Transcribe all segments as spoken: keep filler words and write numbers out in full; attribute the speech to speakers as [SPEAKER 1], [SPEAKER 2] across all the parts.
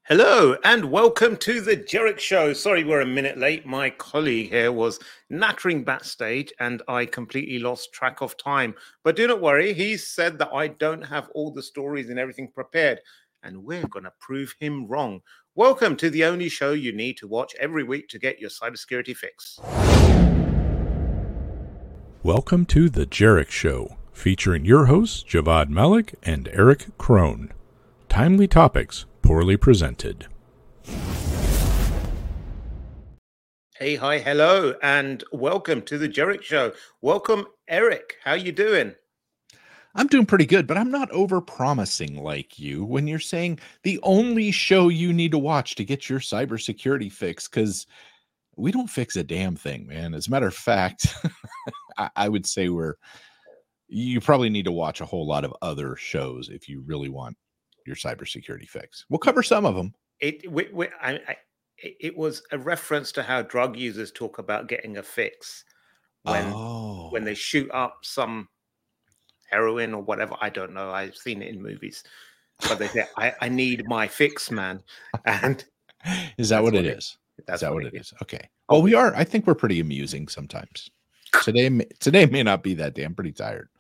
[SPEAKER 1] Hello and welcome to the Jerick Show. Sorry we're a minute late. My colleague here was nattering backstage and I completely lost track of time. But do not worry, he said that I don't have all the stories and everything prepared. And we're going to prove him wrong. Welcome to the only show you need to watch every week to get your cybersecurity fix.
[SPEAKER 2] Welcome to the Jerick Show, featuring your hosts Javad Malik and Eric Krohn. Timely topics, poorly presented.
[SPEAKER 1] Hey, hi, hello, and welcome to the Jerick Show. Welcome, Eric. How you doing?
[SPEAKER 3] I'm doing pretty good, but I'm not over-promising like you when you're saying the only show you need to watch to get your cybersecurity fix, because we don't fix a damn thing, man. As a matter of fact, I, I would say we're you probably need to watch a whole lot of other shows if you really want your cybersecurity fix. We'll cover some of them.
[SPEAKER 1] It we, we, I, I, it was a reference to how drug users talk about getting a fix when
[SPEAKER 3] oh.
[SPEAKER 1] when they shoot up some heroin or whatever. I don't know. I've seen it in movies, but they say, "I, I need my fix, man." And
[SPEAKER 3] is that what it is?
[SPEAKER 1] That's
[SPEAKER 3] is that
[SPEAKER 1] what,
[SPEAKER 3] what it
[SPEAKER 1] is.
[SPEAKER 3] is? Okay. Well, we are. I think we're pretty amusing sometimes. Today, today may not be that day. I'm pretty tired.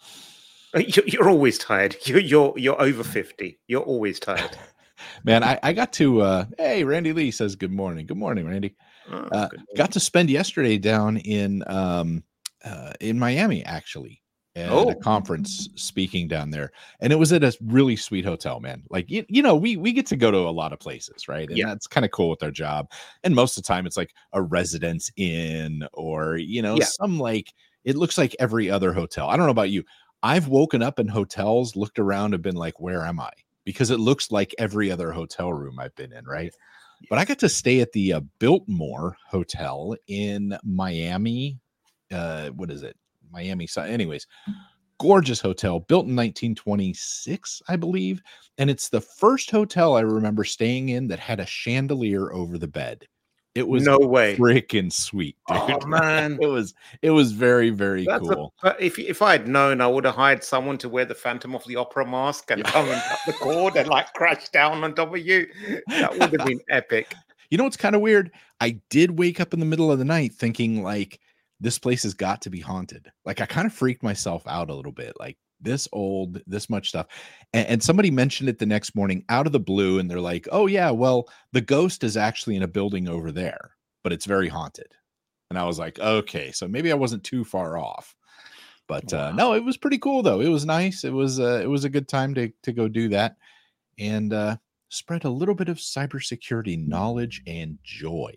[SPEAKER 1] You're always tired. You're you're you're over fifty. You're always tired.
[SPEAKER 3] Man, I, I got to uh hey, Randy Lee says good morning. Good morning, Randy.
[SPEAKER 1] Oh,
[SPEAKER 3] uh,
[SPEAKER 1] good morning.
[SPEAKER 3] Got to spend yesterday down in um uh in Miami, actually, at
[SPEAKER 1] oh.
[SPEAKER 3] a conference speaking down there. And it was at a really sweet hotel, man. Like you, you know, we we get to go to a lot of places, right? And
[SPEAKER 1] yeah.
[SPEAKER 3] that's kind of cool with our job. And most of the time it's like a Residence Inn or you know,
[SPEAKER 1] yeah.
[SPEAKER 3] some like it looks like every other hotel. I don't know about you. I've woken up in hotels, looked around, and been like, where am I? Because it looks like every other hotel room I've been in, right? But I got to stay at the uh, Biltmore Hotel in Miami. Uh, what is it? Miami. So anyways, gorgeous hotel, built in nineteen twenty-six, I believe. And it's the first hotel I remember staying in that had a chandelier over the bed. It was
[SPEAKER 1] no way,
[SPEAKER 3] freaking sweet, dude.
[SPEAKER 1] Oh man,
[SPEAKER 3] it was it was very very
[SPEAKER 1] That's
[SPEAKER 3] cool.
[SPEAKER 1] A, if if I had known, I would have hired someone to wear the Phantom of the Opera mask and come and cut the cord and like crash down on top of you. That would have been epic.
[SPEAKER 3] You know what's kind of weird? I did wake up in the middle of the night thinking like this place has got to be haunted. Like I kind of freaked myself out a little bit. Like this old, this much stuff. And, and somebody mentioned it the next morning out of the blue. And they're like, oh yeah, well, the ghost is actually in a building over there, but it's very haunted. And I was like, okay, so maybe I wasn't too far off. But wow. uh, no, it was pretty cool though. It was nice. It was uh, it was a good time to, to go do that and uh, spread a little bit of cybersecurity knowledge and joy.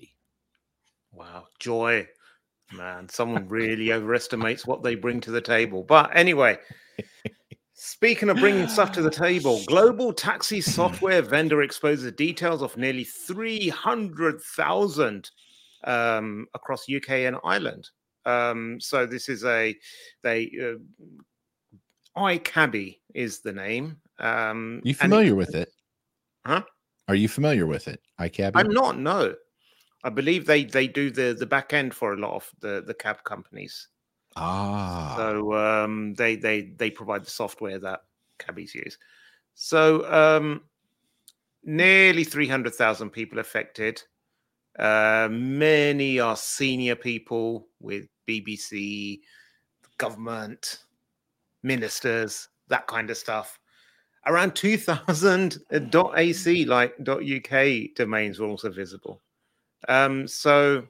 [SPEAKER 1] Wow. Joy. Man, someone really overestimates what they bring to the table. But anyway, speaking of bringing stuff to the table, global taxi software vendor exposes details of nearly three hundred thousand um, across U K and Ireland. Um, so this is a, they, uh, iCabby is the name. Um,
[SPEAKER 3] you familiar
[SPEAKER 1] it,
[SPEAKER 3] with it?
[SPEAKER 1] Huh?
[SPEAKER 3] Are you familiar with it? iCabby?
[SPEAKER 1] I'm not, no. I believe they, they do the, the back end for a lot of the, the cab companies.
[SPEAKER 3] Ah.
[SPEAKER 1] So um, they, they, they provide the software that cabbies use. So um, nearly three hundred thousand people affected. Uh, many are senior people with B B C, government, ministers, that kind of stuff. Around two thousand .ac, like .uk domains were also visible. Um, so,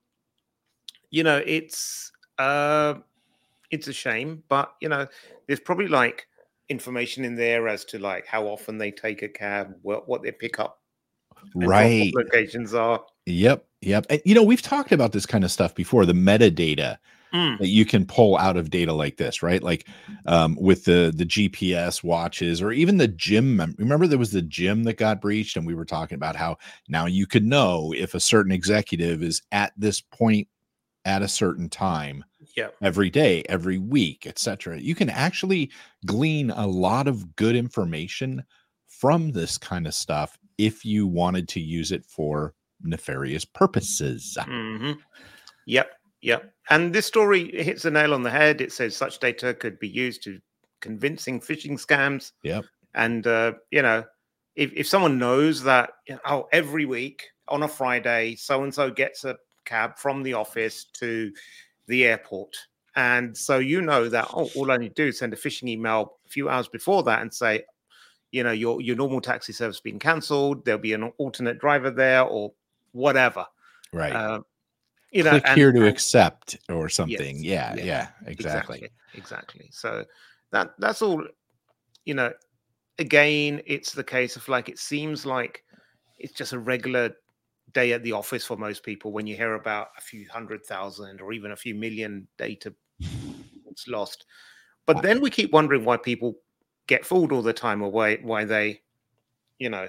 [SPEAKER 1] you know, it's uh, it's a shame, but, you know, there's probably like information in there as to like how often they take a cab, what, what they pick up,
[SPEAKER 3] right?
[SPEAKER 1] Locations are.
[SPEAKER 3] Yep, yep. And, you know, we've talked about this kind of stuff before, the metadata mm. that you can pull out of data like this, right? Like um, with the, the G P S watches or even the gym. Mem- Remember there was the gym that got breached and we were talking about how now you could know if a certain executive is at this point at a certain time
[SPEAKER 1] yep.
[SPEAKER 3] every day, every week, et cetera. You can actually glean a lot of good information from this kind of stuff if you wanted to use it for nefarious purposes.
[SPEAKER 1] Mm-hmm. Yep, yep. And this story hits the nail on the head. It says such data could be used to convincing phishing scams.
[SPEAKER 3] Yep.
[SPEAKER 1] And, uh, you know, if, if someone knows that, you know, oh, every week on a Friday, so-and-so gets a cab from the office to the airport. And so you know that, oh, all I need to do is send a phishing email a few hours before that and say, you know, your, your normal taxi service being cancelled. There'll be an alternate driver there or whatever.
[SPEAKER 3] Right.
[SPEAKER 1] Uh, you know,
[SPEAKER 3] Click
[SPEAKER 1] and,
[SPEAKER 3] here to
[SPEAKER 1] and,
[SPEAKER 3] accept or something.
[SPEAKER 1] Yes,
[SPEAKER 3] yeah,
[SPEAKER 1] yes,
[SPEAKER 3] yeah, exactly.
[SPEAKER 1] exactly. Exactly. So that that's all, you know, again, it's the case of like, it seems like it's just a regular day at the office for most people when you hear about a few hundred thousand or even a few million data lost. But then we keep wondering why people get fooled all the time, or why why they, you know,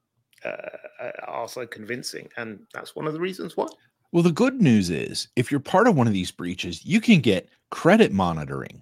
[SPEAKER 1] uh, are so convincing. And that's one of the reasons why.
[SPEAKER 3] Well, the good news is if you're part of one of these breaches, you can get credit monitoring.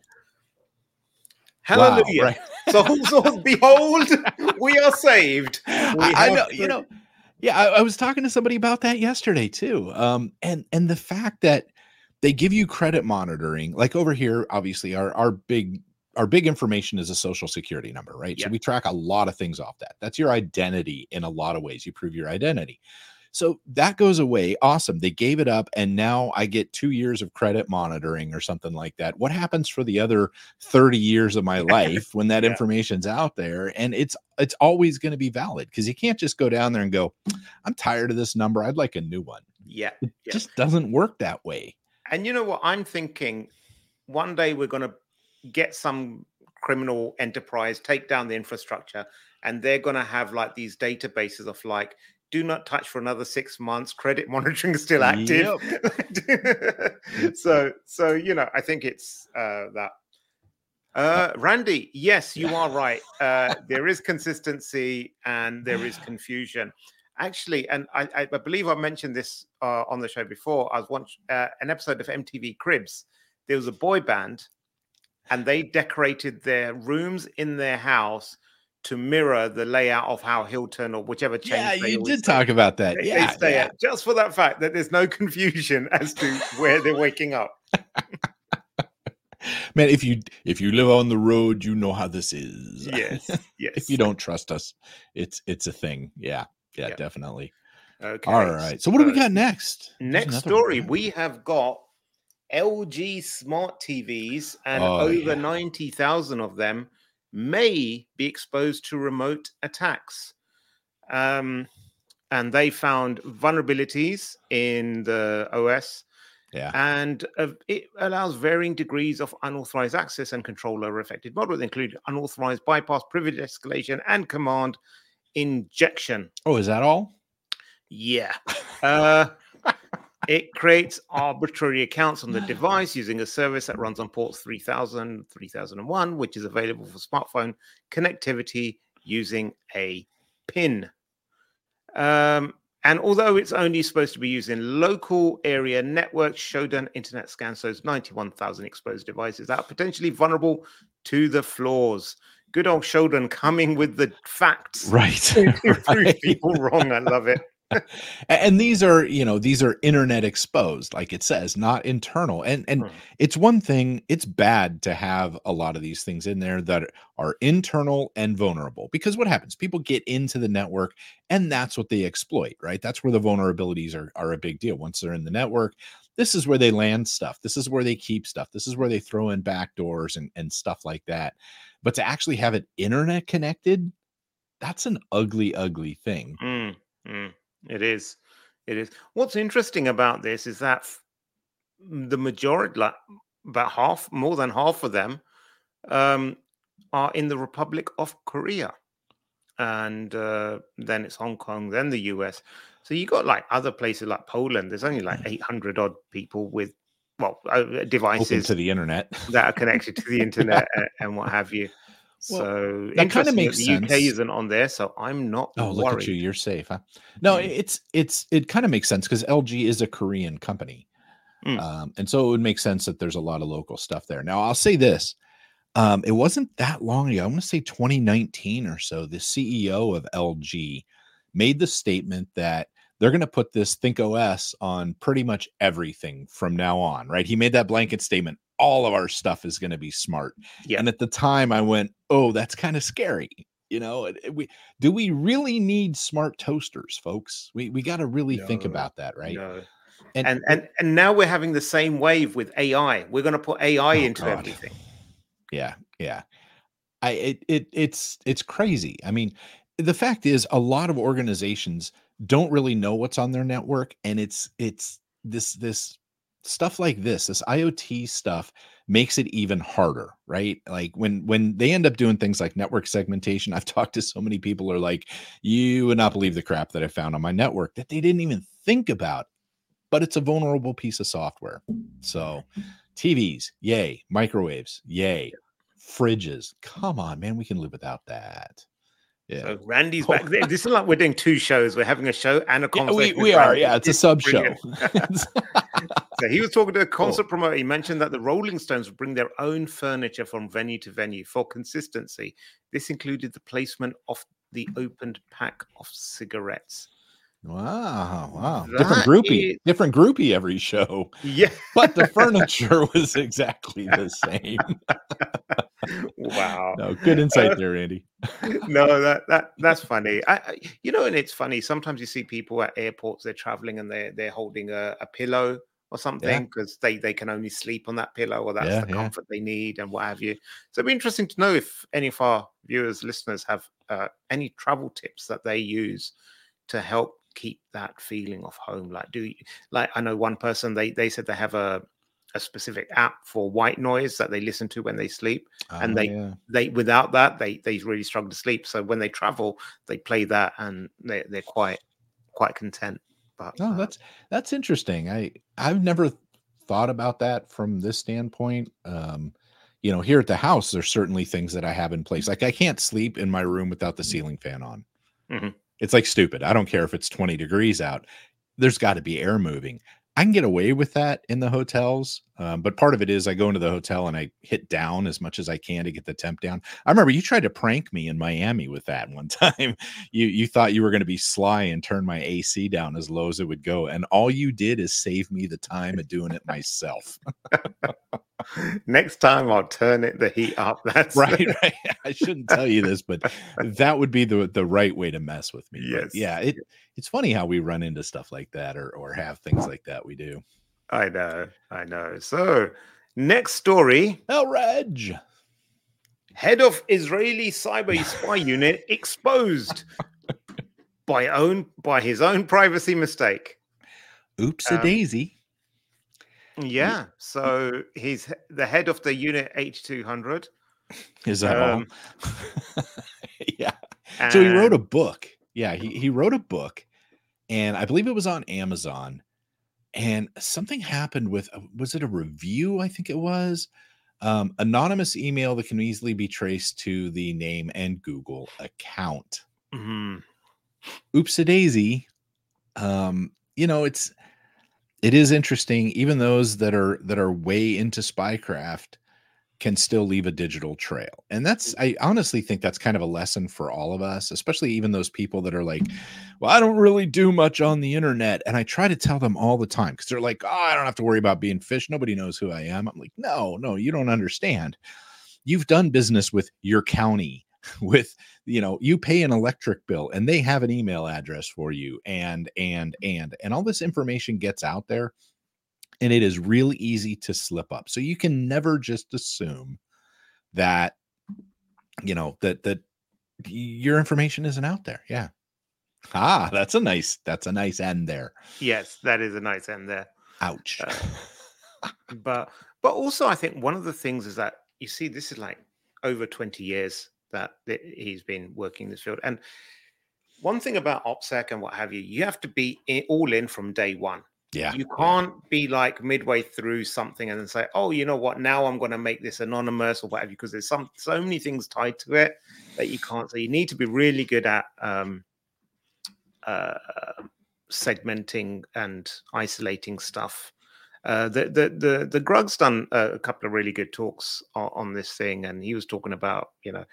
[SPEAKER 1] Hallelujah.
[SPEAKER 3] Wow, right?
[SPEAKER 1] so, so behold, we are saved. We
[SPEAKER 3] I, I know,
[SPEAKER 1] to...
[SPEAKER 3] you know, yeah, I, I was talking to somebody about that yesterday too. Um, and and the fact that they give you credit monitoring, like over here, obviously our our big our big information is a social security number, right?
[SPEAKER 1] Yeah.
[SPEAKER 3] So we track a lot of things off that. That's your identity in a lot of ways. You prove your identity. So that goes away. Awesome. They gave it up. And now I get two years of credit monitoring or something like that. What happens for the other thirty years of my life when that
[SPEAKER 1] yeah.
[SPEAKER 3] information's out there? And it's, it's always going to be valid, because you can't just go down there and go, I'm tired of this number. I'd like a new one.
[SPEAKER 1] Yeah.
[SPEAKER 3] It
[SPEAKER 1] yeah.
[SPEAKER 3] just doesn't work that way.
[SPEAKER 1] And you know what? I'm thinking one day we're going to get some criminal enterprise, take down the infrastructure, and they're going to have like these databases of like, do not touch for another six months. Credit monitoring is still active. Yep. so, so you know, I think it's uh, that. Uh, Randy, yes, you are right. Uh, there is consistency and there is confusion. Actually, and I, I believe I mentioned this uh, on the show before. I was watching uh, an episode of M T V Cribs. There was a boy band, and they decorated their rooms in their house to mirror the layout of how Hilton or whichever chain.
[SPEAKER 3] Yeah, you did talk stay. about that.
[SPEAKER 1] They,
[SPEAKER 3] yeah,
[SPEAKER 1] they stay
[SPEAKER 3] yeah.
[SPEAKER 1] at, just for that fact that there's no confusion as to where they're waking up.
[SPEAKER 3] Man, if you if you live on the road, you know how this is.
[SPEAKER 1] Yes, yes.
[SPEAKER 3] If you don't trust us, it's it's a thing. Yeah, yeah, yeah. definitely.
[SPEAKER 1] Okay.
[SPEAKER 3] All right. So what do we got next?
[SPEAKER 1] Next story, one. We have got L G smart T Vs, and
[SPEAKER 3] oh,
[SPEAKER 1] over
[SPEAKER 3] yeah.
[SPEAKER 1] ninety thousand of them may be exposed to remote attacks. Um, and they found vulnerabilities in the O S.
[SPEAKER 3] Yeah.
[SPEAKER 1] And uh, it allows varying degrees of unauthorized access and control over affected models, including unauthorized bypass, privilege escalation, and command injection.
[SPEAKER 3] Oh, is that all?
[SPEAKER 1] Yeah. Uh, it creates arbitrary accounts on the device using a service that runs on ports three thousand, three thousand one, which is available for smartphone connectivity using a PIN. Um, and although it's only supposed to be used in local area networks, Shodan Internet Scan shows ninety-one thousand exposed devices that are potentially vulnerable to the flaws. Good old Shodan coming with the facts.
[SPEAKER 3] Right.
[SPEAKER 1] To prove right. people wrong. I love it.
[SPEAKER 3] And these are, you know, these are internet exposed, like it says, not internal. And and hmm. it's one thing, it's bad to have a lot of these things in there that are internal and vulnerable, because what happens? People get into the network and that's what they exploit, right? That's where the vulnerabilities are, are a big deal. Once they're in the network, this is where they land stuff. This is where they keep stuff. This is where they throw in backdoors and, and stuff like that. But to actually have it internet connected, that's an ugly, ugly thing.
[SPEAKER 1] Mm, mm. It is. It is. What's interesting about this is that the majority, like about half, more than half of them, um, are in the Republic of Korea. And uh, then it's Hong Kong, then the U S. So you got like other places like Poland. There's only like eight hundred odd people with, well, uh, devices
[SPEAKER 3] open to the internet
[SPEAKER 1] that are connected to the internet and, and what have you.
[SPEAKER 3] Well,
[SPEAKER 1] so
[SPEAKER 3] that kind of makes
[SPEAKER 1] the
[SPEAKER 3] sense.
[SPEAKER 1] U K isn't on there, so I'm not
[SPEAKER 3] oh,
[SPEAKER 1] worried.
[SPEAKER 3] Look at you, you're safe. Huh? No, mm. it's it's it kind of makes sense because L G is a Korean company, mm. um, and so it would make sense that there's a lot of local stuff there. Now, I'll say this: um, it wasn't that long ago. I'm going to say twenty nineteen or so. The C E O of L G made the statement that they're going to put this ThinkOS on pretty much everything from now on. Right? He made that blanket statement. All of our stuff is going to be smart.
[SPEAKER 1] Yeah.
[SPEAKER 3] And at the time I went, oh, that's kind of scary. You know, we do we really need smart toasters, folks? We we got to really
[SPEAKER 1] no,
[SPEAKER 3] think about that, right?
[SPEAKER 1] No.
[SPEAKER 3] And
[SPEAKER 1] And and and now we're having the same wave with A I. We're going to put A I
[SPEAKER 3] oh
[SPEAKER 1] into
[SPEAKER 3] God.
[SPEAKER 1] everything.
[SPEAKER 3] Yeah, yeah. I it, it it's it's crazy. I mean, the fact is a lot of organizations don't really know what's on their network, and it's it's this this stuff like this, this IoT stuff makes it even harder, right? Like when when they end up doing things like network segmentation, I've talked to so many people who are like, you would not believe the crap that I found on my network that they didn't even think about, but it's a vulnerable piece of software. So T Vs, yay, microwaves, yay. Fridges, come on, man, we can live without that. Yeah.
[SPEAKER 1] So Randy's
[SPEAKER 3] Oh.
[SPEAKER 1] back. This is like we're doing two shows. We're having a show and a
[SPEAKER 3] Yeah,
[SPEAKER 1] conversation.
[SPEAKER 3] we we
[SPEAKER 1] with
[SPEAKER 3] are.
[SPEAKER 1] Randy.
[SPEAKER 3] Yeah, it's a
[SPEAKER 1] It's
[SPEAKER 3] sub show.
[SPEAKER 1] brilliant. So he was talking to a concert promoter. He mentioned that the Rolling Stones would bring their own furniture from venue to venue for consistency. This included the placement of the opened pack of cigarettes.
[SPEAKER 3] Wow, wow.
[SPEAKER 1] That
[SPEAKER 3] Different groupie,
[SPEAKER 1] is-
[SPEAKER 3] different groupie every show.
[SPEAKER 1] Yeah.
[SPEAKER 3] But the furniture was exactly the same.
[SPEAKER 1] Wow.
[SPEAKER 3] No, good insight there, Andy.
[SPEAKER 1] No, that that that's funny. I, I you know, and it's funny. Sometimes you see people at airports, they're traveling and they're they're holding a, a pillow or something because they they can only sleep on that pillow, or that's
[SPEAKER 3] Yeah,
[SPEAKER 1] the
[SPEAKER 3] yeah.
[SPEAKER 1] comfort they need and what have you. So it'd be interesting to know if any of our viewers, listeners have uh, any travel tips that they use to help keep that feeling of home. Like, do you, like I know one person, they they said they have a a specific app for white noise that they listen to when they sleep, and
[SPEAKER 3] Oh,
[SPEAKER 1] they
[SPEAKER 3] yeah.
[SPEAKER 1] they without that they they really struggle to sleep. So when they travel, they play that and they they're quite quite content. But
[SPEAKER 3] Oh,
[SPEAKER 1] uh,
[SPEAKER 3] that's that's interesting. I I've never thought about that from this standpoint. Um, you know, here at the house, there's certainly things that I have in place. Like I can't sleep in my room without the ceiling fan on.
[SPEAKER 1] Mhm.
[SPEAKER 3] It's like stupid. I don't care if it's twenty degrees out. There's got to be air moving. I can get away with that in the hotels, um, but part of it is I go into the hotel and I hit down as much as I can to get the temp down. I remember you tried to prank me in Miami with that one time. You you thought you were going to be sly and turn my A C down as low as it would go, and all you did is save me the time of doing it myself.
[SPEAKER 1] Next time I'll turn it the heat up. That's
[SPEAKER 3] right, right. I shouldn't tell you this, but that would be the the right way to mess with me. But
[SPEAKER 1] Yes.
[SPEAKER 3] yeah, it it's funny how we run into stuff like that or or have things like that. We do.
[SPEAKER 1] I know, I know. So next story:
[SPEAKER 3] El Reg.
[SPEAKER 1] head of Israeli cyber spy unit exposed by own by his own privacy mistake.
[SPEAKER 3] Oops a
[SPEAKER 1] Um,
[SPEAKER 3] daisy.
[SPEAKER 1] Yeah, so he's he- the head of the unit H two hundred.
[SPEAKER 3] Is that
[SPEAKER 1] Um,
[SPEAKER 3] all? Yeah. So he wrote a
[SPEAKER 1] and-
[SPEAKER 3] book. Yeah, he, he wrote a book, and I believe it was on Amazon. And something happened with uh, was it a review? I think it was um, anonymous email that can easily be traced to the name and Google account.
[SPEAKER 1] Mhm.
[SPEAKER 3] Oops a daisy. Um, you know, it's it is interesting. Even those that are that are way into spycraft can still leave a digital trail. And that's, I honestly think that's kind of a lesson for all of us, especially even those people that are like, well, I don't really do much on the internet. And I try to tell them all the time because they're like, oh, I don't have to worry about being fished. Nobody knows who I am. I'm like, no, no, you don't understand. You've done business with your county, with, you know, you pay an electric bill and they have an email address for you. And, and, and, and all this information gets out there. And it is really easy to slip up. So you can never just assume that, you know, that that your information isn't out there. Yeah. Ah, that's a nice, that's a nice end there.
[SPEAKER 1] Yes, that is a nice end there.
[SPEAKER 3] Ouch.
[SPEAKER 1] Uh, but but also I think one of the things is that you see this is like over twenty years that th- he's been working this field. And one thing about OPSEC and what have you, you have to be in, all in from day one.
[SPEAKER 3] Yeah.
[SPEAKER 1] You
[SPEAKER 3] yeah.
[SPEAKER 1] can't be like midway through something and then say, oh, you know what, now I'm going to make this anonymous or whatever, because there's some so many things tied to it that you can't. So you need to be really good at um, uh, segmenting and isolating stuff. Uh, the, the the the Grug's done uh, a couple of really good talks on, on this thing, and he was talking about, you know,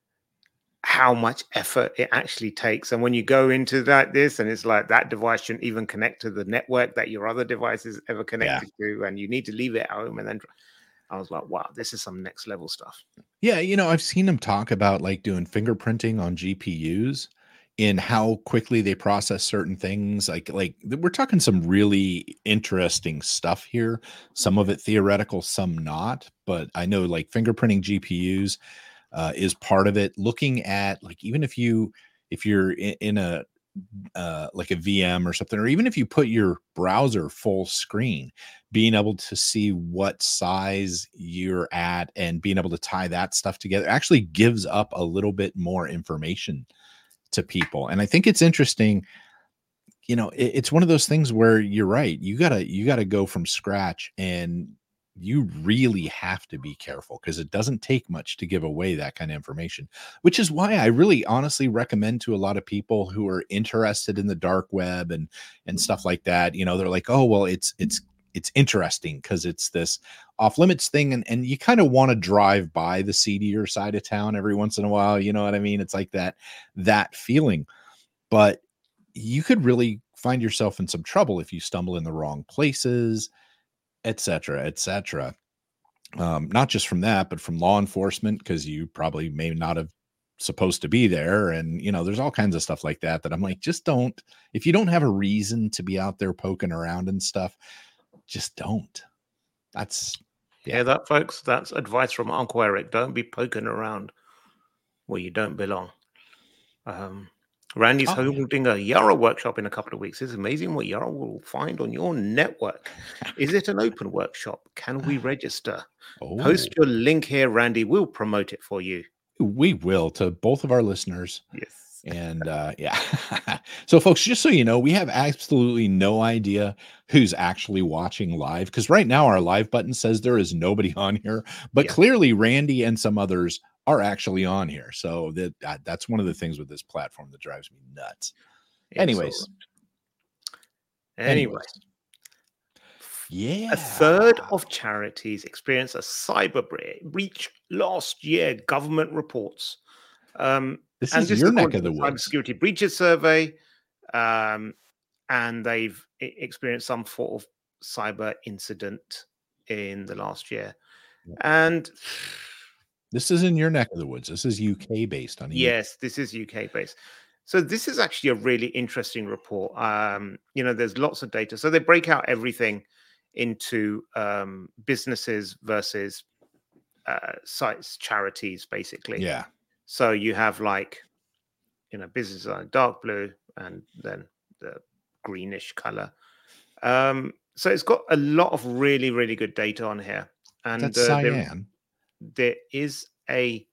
[SPEAKER 1] how much effort it actually takes. And when you go into that this and it's like that device shouldn't even connect to the network that your other device is ever connected to, and you need to leave it at home. And then I was like, wow, this is some next level stuff.
[SPEAKER 3] Yeah, you know, I've seen them talk about like doing fingerprinting on G P Us in how quickly they process certain things. Like, like we're talking some really interesting stuff here. Some of it theoretical, some not. But I know like fingerprinting G P Us uh, is part of it. Looking at like even if you if you're in, in a uh, like a V M or something, or even if you put your browser full screen, being able to see what size you're at and being able to tie that stuff together actually gives up a little bit more information to people. And I think it's interesting. You know, it, it's one of those things where you're right. You gotta, you gotta go from scratch, and you really have to be careful because it doesn't take much to give away that kind of information, which is why I really honestly recommend to a lot of people who are interested in the dark web and, and stuff like that. You know, they're like, oh, well, it's, it's, it's interesting because it's this off limits thing. And, and you kind of want to drive by the seedier side of town every once in a while. You know what I mean? It's like that, that feeling, but you could really find yourself in some trouble if you stumble in the wrong places, et cetera, et cetera. Um, not just from that, but from law enforcement, because you probably may not have supposed to be there. And, you know, there's all kinds of stuff like that, that I'm like, just don't, if you don't have a reason to be out there poking around and stuff, just don't. That's,
[SPEAKER 1] yeah, yeah that folks, that's advice from Uncle Eric. Don't be poking around where you don't belong. Um, Randy's oh, holding yeah. a Yara workshop in a couple of weeks. It's amazing what Yara will find on your network. Is it an open workshop? Can we register? Oh. Post your link here, Randy. We'll promote it for you.
[SPEAKER 3] We will, to both of our listeners.
[SPEAKER 1] Yes.
[SPEAKER 3] And uh, yeah. So, folks, just so you know, we have absolutely no idea who's actually watching live, because right now our live button says there is nobody on here. But yeah. clearly, Randy and some others are actually on here. So that uh, that's one of the things with this platform that drives me nuts. Anyways.
[SPEAKER 1] Anyway.
[SPEAKER 3] Yeah.
[SPEAKER 1] A third of charities experienced a cyber breach last year, government reports. Um,
[SPEAKER 3] this
[SPEAKER 1] and
[SPEAKER 3] is
[SPEAKER 1] this
[SPEAKER 3] your neck of the woods.
[SPEAKER 1] Cybersecurity breaches survey. Um, and they've experienced some sort of cyber incident in the last year. Yeah. And
[SPEAKER 3] this is in your neck of the woods. This is U K based on.
[SPEAKER 1] Yes, this is U K based. So this is actually a really interesting report. Um, you know, there's lots of data. So they break out everything into um, businesses versus uh, sites, charities, basically.
[SPEAKER 3] Yeah.
[SPEAKER 1] So you have like, you know, businesses are dark blue and then the greenish color. Um, so it's got a lot of really, really good data on here. And
[SPEAKER 3] that's
[SPEAKER 1] uh,
[SPEAKER 3] cyan.
[SPEAKER 1] There is a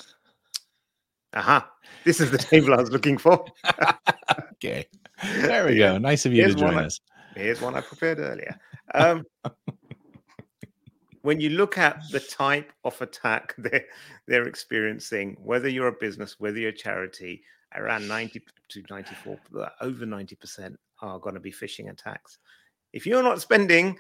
[SPEAKER 1] aha. Uh-huh. This is the table I was looking for.
[SPEAKER 3] Okay, there we go. Nice of you
[SPEAKER 1] here's
[SPEAKER 3] to join
[SPEAKER 1] I,
[SPEAKER 3] us.
[SPEAKER 1] Here's one I prepared earlier. Um, when you look at the type of attack they're, they're experiencing, whether you're a business, whether you're a charity, around ninety to ninety-four, over ninety percent are going to be phishing attacks. If you're not spending,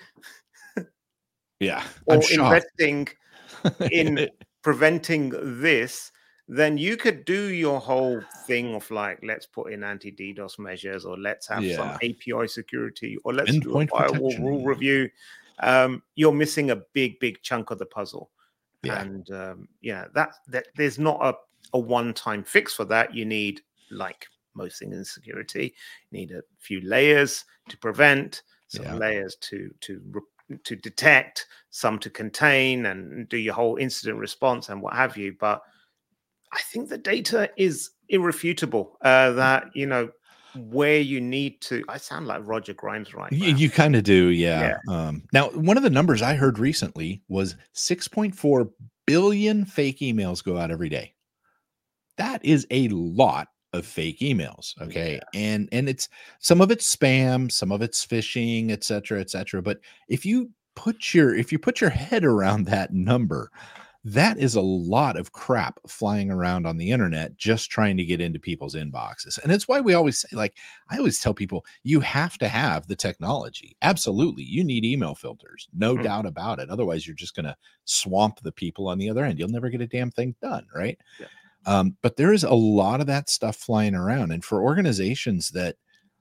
[SPEAKER 3] yeah,
[SPEAKER 1] or
[SPEAKER 3] I'm shocked.
[SPEAKER 1] investing in preventing this, then you could do your whole thing of like, let's put in anti-DDoS measures, or let's have yeah. some A P I security, or let's
[SPEAKER 3] Endpoint
[SPEAKER 1] do a firewall rule review. Um, you're missing a big, big chunk of the puzzle. Yeah. And um, yeah, that that there's not a, a one-time fix for that. You need, like most things in security, you need a few layers to prevent, some yeah. layers to to to detect, some to contain, and do your whole incident response and what have you. But I think the data is irrefutable. Uh, that you know where you need to. I sound like Roger Grimes right now.
[SPEAKER 3] You, you kind of do, yeah. yeah. Um, now, one of the numbers I heard recently was six point four billion fake emails go out every day. That is a lot of fake emails. Okay. Yeah. And, and it's, some of it's spam, some of it's phishing, et cetera, et cetera. But if you put your, if you put your head around that number, that is a lot of crap flying around on the internet, just trying to get into people's inboxes. And it's why we always say, like, I always tell people, you have to have the technology. Absolutely. You need email filters. No mm-hmm. doubt about it. Otherwise, you're just going to swamp the people on the other end. You'll never get a damn thing done. Right. Yeah. Um, but there is a lot of that stuff flying around. And for organizations that,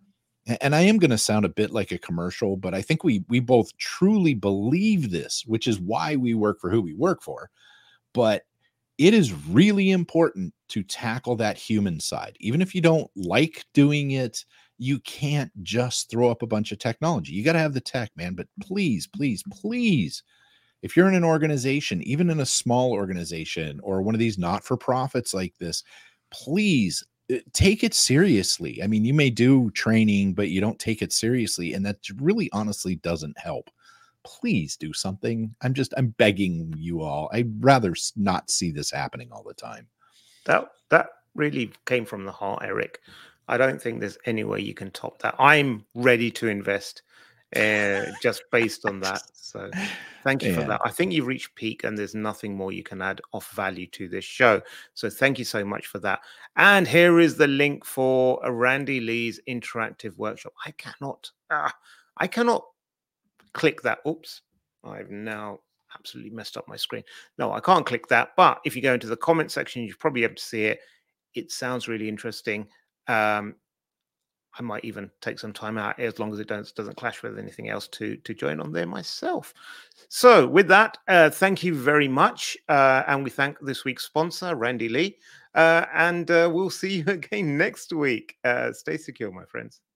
[SPEAKER 3] and I am going to sound a bit like a commercial, but I think we we both truly believe this, which is why we work for who we work for. But it is really important to tackle that human side. Even if you don't like doing it, you can't just throw up a bunch of technology. You got to have the tech, man. But please, please, please, if you're in an organization, even in a small organization or one of these not-for-profits like this, please take it seriously. I mean, you may do training, but you don't take it seriously. And that really honestly doesn't help. Please do something. I'm just, I'm begging you all. I'd rather not see this happening all the time.
[SPEAKER 1] That, that really came from the heart, Eric. I don't think there's any way you can top that. I'm ready to invest uh, just based on that. So thank you yeah. for that. I think you've reached peak and there's nothing more you can add of value to this show. So thank you so much for that. And here is the link for Randy Lee's interactive workshop. I cannot, ah, I cannot click that. Oops, I've now absolutely messed up my screen. No, I can't click that. But if you go into the comment section, you'll probably be able to see it. It sounds really interesting. Um, I might even take some time out as long as it doesn't, doesn't clash with anything else to, to join on there myself. So with that, uh, thank you very much. Uh, and we thank this week's sponsor, Randy Lee. Uh, and uh, we'll see you again next week. Uh, stay secure, my friends.